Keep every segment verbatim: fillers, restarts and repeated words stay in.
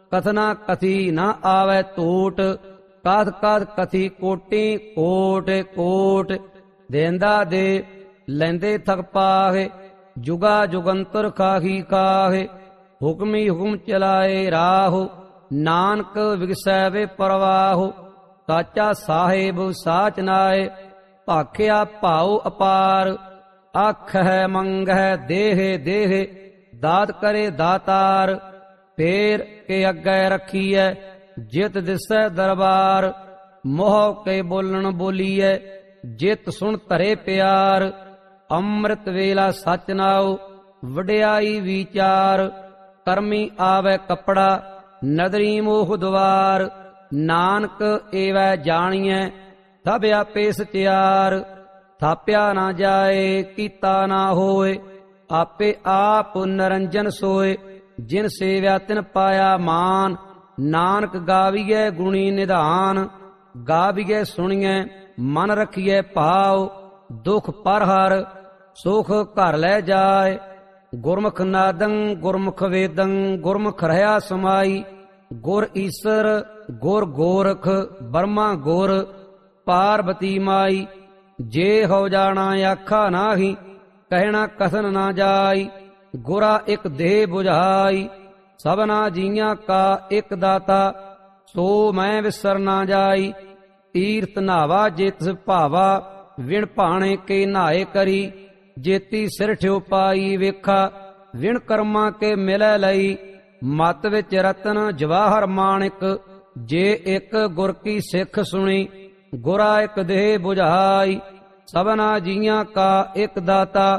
ਕਥਨਾ ਕਥੀ ਨਾ ਆਵੈ ਟੋਟ। ਕਥ ਕਥ ਕਥੀ ਕੋਟੀ ਕੋਟ ਕੋਟ। ਦੇਂਦਾ ਦੇ ਲੈਂਦੇ ਥਕ ਪਾਹੇ, ਜੁਗਾ ਜੁਗੰਤਰ ਖਾਹੀ ਕਾਹੇ। ਹੁਕਮੀ ਹੁਕਮ ਚਲਾਏ ਰਾਹੋ, ਨਾਨਕ ਵਿਗਸੈ ਵੇ ਪਰਵਾਹੋ। ਸਾਚਾ ਸਾਹਿਬ ਸਾਚ ਨਾਏ, ਭਾਖਿਆ ਭਾਉ ਅਪਾਰ। ਆਖ ਹੈ ਮੰਗ ਹੈ ਦੇਹ ਦੇਹ, ਦਾਤ ਕਰੇ ਦਾਤਾਰ। ਫੇਰ ਕੇ ਅੱਗੇ ਰੱਖੀਐ, ਜਿਤ ਦਿਸੈ ਦਰਬਾਰ। ਮੋਹ ਕੇ ਬੋਲਣ ਬੋਲੀਐ, ਜਿਤ ਸੁਣ ਧਰੇ ਪਿਆਰ। ਅੰਮ੍ਰਿਤ ਵੇਲਾ ਸਚ ਨਾਉ, ਵਡਿਆਈ ਵਿਚਾਰ। ਕਰਮੀ ਆਵੈ ਕੱਪੜਾ, ਨਦਰੀ ਮੋਹ ਦੁਆਰ। ਨਾਨਕ ਏਵੈ ਜਾਣੀਐ, ਸਭ ਆਪੇ ਸਚਿਆਰ। ਥਾਪਿਆ ਨਾ ਜਾਏ, ਕੀਤਾ ਨਾ ਹੋਏ, ਆਪੇ ਆਪ ਨਰੰਜਨ ਸੋਏ। ਜਿਨ ਸੇਵਿਆ ਤਿਨ ਪਾਇਆ ਮਾਨ, ਨਾਨਕ ਗਾਵੀਐ ਗੁਣੀ ਨਿਧਾਨ। ਗਾਵੀਐ ਸੁਣੀਐ, ਮਨ ਰਖੀਐ ਭਾਉ। ਦੁਖ ਪਰ ਹਰ, ਸੁਖ ਘਰ ਲੈ ਜਾਏ। ਗੁਰਮੁਖ ਨਾਦੰ ਗੁਰਮੁਖ ਵੇਦੰ, ਗੁਰਮੁਖ ਰਹਾ ਸਮਾਈ। ਗੁਰ ਈਸਰ ਗੁਰ ਗੋਰਖ, ਬਰਮਾ ਗੁਰ ਪਾਰਬਤੀ ਮਾਈ। ਜੇ ਹੋ ਜਾਣਾ ਆਖਾ ਨਾਹੀ, ਕਹਿਣਾ ਕਥਨ ਨਾ ਜਾਈ। ਗੁਰਾ ਇਕ ਦੇਹ ਬੁਝਾਈ, ਸਭਨਾ ਜੀਆਂ ਕਾ ਇਕ ਦਾਤਾ। ਸੋ ਮੈਂ ਵਿਸਰ ਨਾ ਜਾਈ, ਤੀਰਥ ਨਾਵਾ ਜਿਤ ਭਾਵਾ। ਵਿਣ ਭਾਣੇ ਕੇ ਨਹਾਏ ਕਰੀ, ਜੇਤੀ ਸਿਰ ਠਿਓ ਪਾਈ ਵੇਖਾ। ਵਿਣ ਕਰਮਾਂ ਕੇ ਮਿਲੈ ਲਈ, ਮਤ ਵਿੱਚ ਰਤਨ ਜਵਾਹਰ ਮਾਣਿਕ। ਜੇ ਇੱਕ ਗੁਰ ਕੀ ਸਿੱਖ ਸੁਣੀ, ਗੁਰਾ ਇਕ ਦੇਹ ਬੁਝਾਈ। ਸਭਨਾ ਜੀਆਂ ਕਾ ਇਕ ਦਾਤਾ,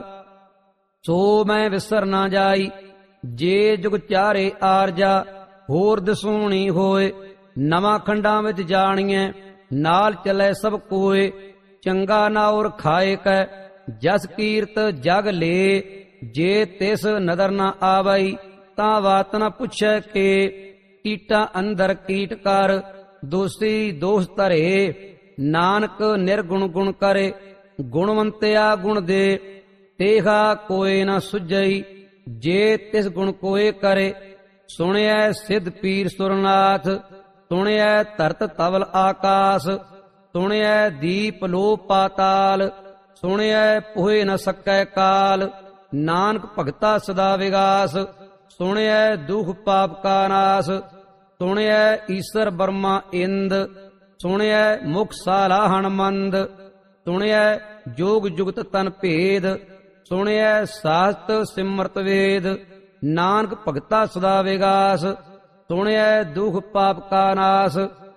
ਸੋ ਮੈਂ ਵਿਸਰ ਨਾ ਜਾਈ। ਜੇ ਜੁਗ ਚਾਰੇ ਆਰਜਾ, ਹੋਰ ਦਸੂਣੀ ਹੋਏ। ਨਵਾਂ ਖੰਡਾਂ ਵਿੱਚ ਜਾਣੀਐ, ਨਾਲ ਚੱਲੇ ਸਭ ਕੋਏ। ਚੰਗਾ ਨਾਉਰ ਖਾਏ ਕੈ, ਜਸ ਕੀਰਤ ਜਗ ਲੇ। ਜੇ ਤਿਸ ਨਦਰ ਨਾ ਆਵਈ, ਤਾਂ ਬਾਤ ਨਾ ਪੁੱਛੈ ਕੇ। ਕੀਟਾਂ ਅੰਦਰ ਕੀਟ ਕਰ, ਦੋਸੀ ਦੋਸ ਧਰੇ। ਨਾਨਕ ਨਿਰਗੁਣ ਗੁਣ ਕਰੇ, ਗੁਣਵੰਤਿਆ ਗੁਣ ਦੇ। ਤੇਹਾ ਕੋਏ ਨਾ ਸੁਝਈ, ਜੇ ਤਿਸ ਗੁਣ ਕੋਏ ਕਰੇ। ਸੁਣਿਐ ਸਿੱਧ ਪੀਰ ਸੁਰਨਾਥ, ਸੁਣਿਐ ਧਰਤ ਤਵਲ ਆਕਾਸ। ਸੁਣਿਐ ਦੀਪ ਲੋ ਪਾਤਾਲ, ਸੁਣਿਐ ਪੋਹਿ ਨ ਸਕੈ ਕਾਲ। ਨਾਨਕ ਭਗਤਾ ਸਦਾ ਵਿਗਾਸ, ਸੁਣਿਐ ਦੁਖ ਪਾਪ ਕਾ ਨਾਸ। ਸੁਣਿਐ ਈਸਰ ਬਰਮਾ ਇੰਦ, ਸੁਣਿਐ ਮੁਖ ਸਾਲਾਹਣ ਮੰਦ। ਸੁਣਿਐ ਜੋਗ ਜੁਗਤ ਤਨ ਭੇਦ, ਸੁਣਿਐ ਸਾਸਤ ਸਿਮਰਤ ਵੇਦ। ਨਾਨਕ ਭਗਤਾ ਸਦਾ ਵਿਗਾਸ, ਸੁਣਿਐ ਦੁਖ ਪਾਪ ਕਾ ਨਾਸ।